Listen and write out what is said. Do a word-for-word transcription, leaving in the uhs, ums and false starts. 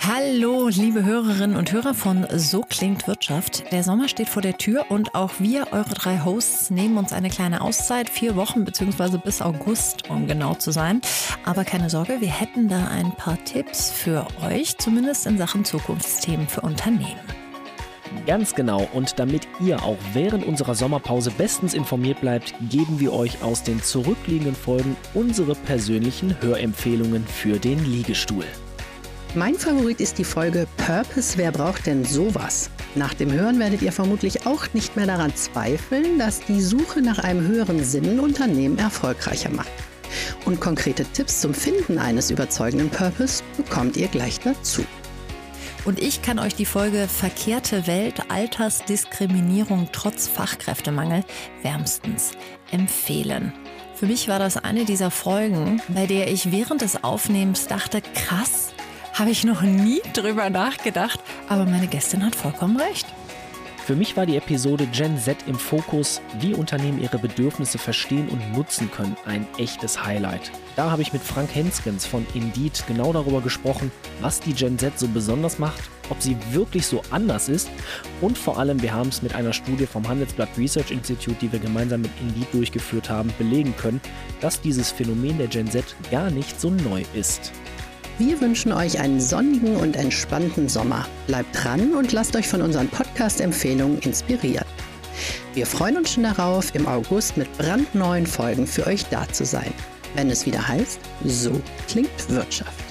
Hallo, liebe Hörerinnen und Hörer von So klingt Wirtschaft. Der Sommer steht vor der Tür und auch wir, eure drei Hosts, nehmen uns eine kleine Auszeit, vier Wochen bzw. bis August, um genau zu sein. Aber keine Sorge, wir hätten da ein paar Tipps für euch, zumindest in Sachen Zukunftsthemen für Unternehmen. Ganz genau, und damit ihr auch während unserer Sommerpause bestens informiert bleibt, geben wir euch aus den zurückliegenden Folgen unsere persönlichen Hörempfehlungen für den Liegestuhl. Mein Favorit ist die Folge Purpose, wer braucht denn sowas? Nach dem Hören werdet ihr vermutlich auch nicht mehr daran zweifeln, dass die Suche nach einem höheren Sinn Unternehmen erfolgreicher macht. Und konkrete Tipps zum Finden eines überzeugenden Purpose bekommt ihr gleich dazu. Und ich kann euch die Folge Verkehrte Welt, Altersdiskriminierung trotz Fachkräftemangel wärmstens empfehlen. Für mich war das eine dieser Folgen, bei der ich während des Aufnehmens dachte, krass, habe ich noch nie drüber nachgedacht, aber meine Gästin hat vollkommen recht. Für mich war die Episode Gen Z im Fokus, wie Unternehmen ihre Bedürfnisse verstehen und nutzen können, ein echtes Highlight. Da habe ich mit Frank Henskens von Indeed genau darüber gesprochen, was die Gen Z so besonders macht, ob sie wirklich so anders ist und vor allem, wir haben es mit einer Studie vom Handelsblatt Research Institute, die wir gemeinsam mit Indeed durchgeführt haben, belegen können, dass dieses Phänomen der Gen Z gar nicht so neu ist. Wir wünschen euch einen sonnigen und entspannten Sommer. Bleibt dran und lasst euch von unseren Podcast-Empfehlungen inspirieren. Wir freuen uns schon darauf, im August mit brandneuen Folgen für euch da zu sein. Wenn es wieder heißt, so klingt Wirtschaft.